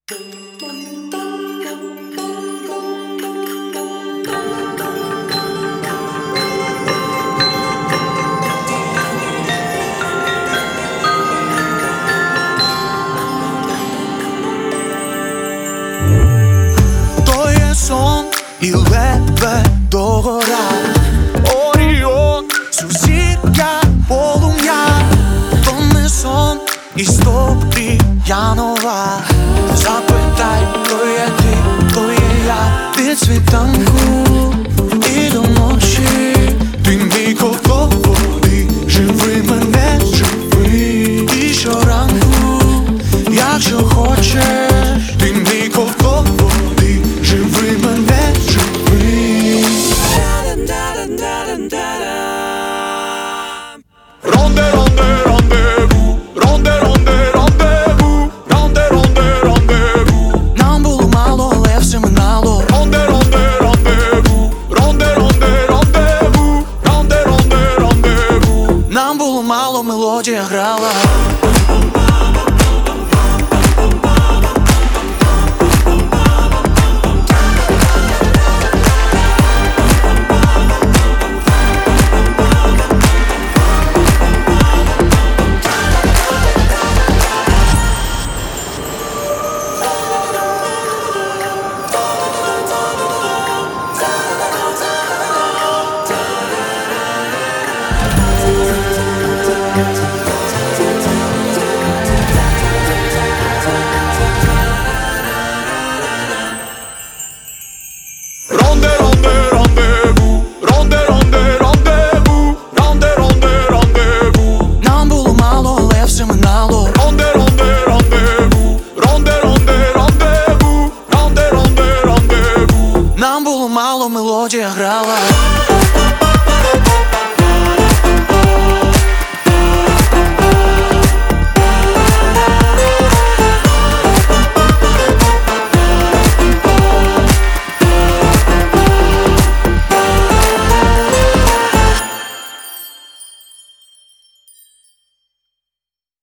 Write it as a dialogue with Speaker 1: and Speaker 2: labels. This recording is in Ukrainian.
Speaker 1: То є сон і ледве догора, Оріон, сусідка, полум'я. То не сон, історія нова. Запитай, то є ти, то є я. Від світанку і до ночі. Ти мій коловий, живи мене, живи. І щоранку, якщо хочеш. Ти мій коловий, живи мене, живи. Ронде, ронде, рандеву, ронде, ронде, рандеву, ронде, ронде, рандеву. Нам було мало, але все минало. Ронде, ронде, рандеву, ронде, ронде, рандеву, ронде, ронде, рандеву. Нам було мало, мелодія грала. Ронде, ронде, рандеву, ронде, ронде, рандеву, ронде, ронде, рандеву. Нам було мало, але все минало. Ронде, ронде, рандеву, ронде, ронде, рандеву, ронде, ронде, рандеву. Нам було мало, мелодія грала.